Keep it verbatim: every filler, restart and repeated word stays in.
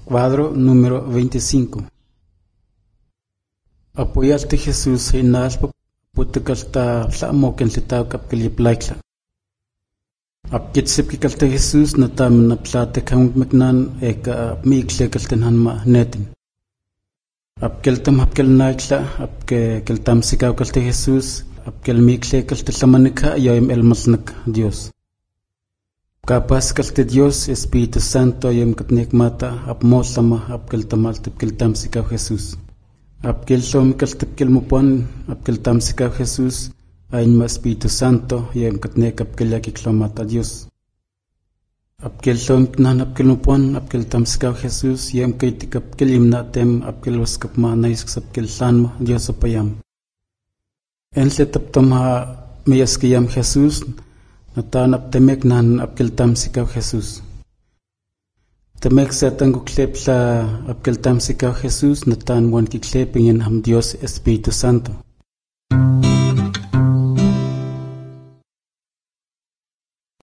Cuadro número veinticinco. Apoyaste Jesús en Nashpo, Putucalta, Tlamoken, Titao, Capiliplaikla. Apkitsipkicalte Jesús, Natam, Naplate, Count Macnan, Eka, Miklekalten Hanma, Netin. Apkeltam, Apkel Naikla, Apke, Keltam Sikaucalte Jesús, Apkel Miklecalte Tlamanica, Yoim Elmasnak, Dios. Capaz calte Dios, Espíritu Santo, Yom Katnek Mata, Apmosama, Apkel Tamaltip, Keltam Sikau Jesús. Apkel Som Kaltip Kelmupon, Apkel Tam Sikau Jesús, Ain Espíritu Santo, Yom Katnek Apkel Yakiklamata Dios. Apkel Som Knan Apkel Mupon, Apkel Tam Sikau Jesús, Yom Kaitik Apkel Imnatem, Apkel Waskapma, Naisks Apkel Sanma, Dios Apayam. Enle Taptama Meyaskiyam Jesús, Natan aptemek nan apkel tam sikaw Jesus. Temek sa tango klep sa apkel tam sikaw Jesus, natan wan kiklepin yan ham Dios Espíritu Santo.